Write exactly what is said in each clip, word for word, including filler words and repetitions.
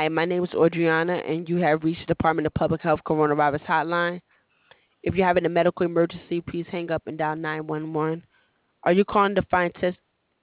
Hi, my name is Audriana, and you have reached the Department of Public Health Coronavirus Hotline. If you're having a medical emergency, please hang up and dial nine one one. Are you calling to find test?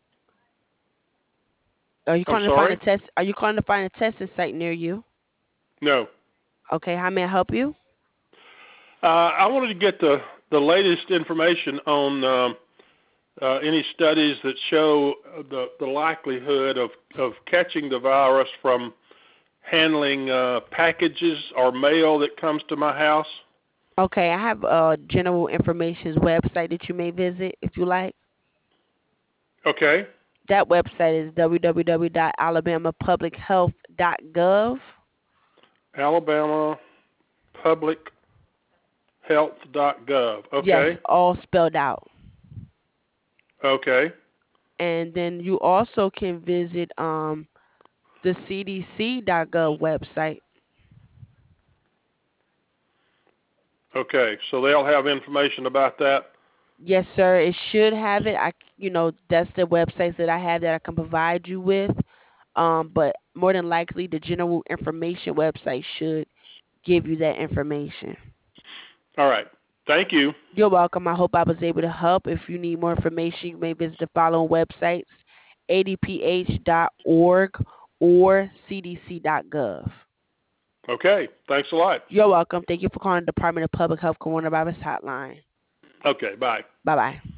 Are you I'm calling to find a sorry? test? Are you calling to find a testing site near you? No. Okay, how may I help you? Uh, I wanted to get the, the latest information on um, uh, any studies that show the, the likelihood of, of catching the virus from handling uh, packages or mail that comes to my house. Okay, I have a general information website that you may visit if you like. Okay. That website is w w w dot alabama public health dot gov. Alabama Public Health dot gov. Yes, Okay. all spelled out. Okay. And then you also can visit um the c d c dot gov website. Okay. So they'll have information about that. Yes, sir. It should have it. I, you know, that's the websites that I have that I can provide you with. Um, but more than likely, the general information website should give you that information. All right. Thank you. You're welcome. I hope I was able to help. If you need more information, you may visit the following websites: a d p h dot org or c d c dot gov. Okay. Thanks a lot. You're welcome. Thank you for calling the Department of Public Health Coronavirus Hotline. Okay. Bye. Bye bye.